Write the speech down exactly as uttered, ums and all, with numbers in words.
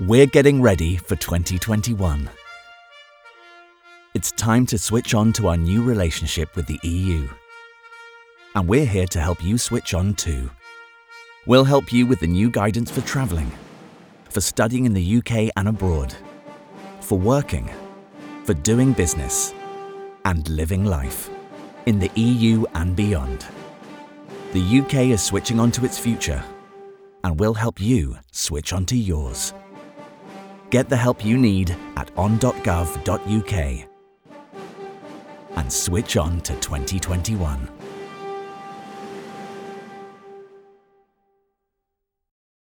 We're getting ready for twenty twenty-one. It's time to switch on to our new relationship with the E U. And we're here to help you switch on too. We'll help you with the new guidance for travelling, for studying in the U K and abroad, for working, for doing business, and living life in the E U and beyond. The U K is switching on to its future, and we'll help you switch on to yours. Get the help you need at on dot gov dot U K and switch on to twenty twenty-one.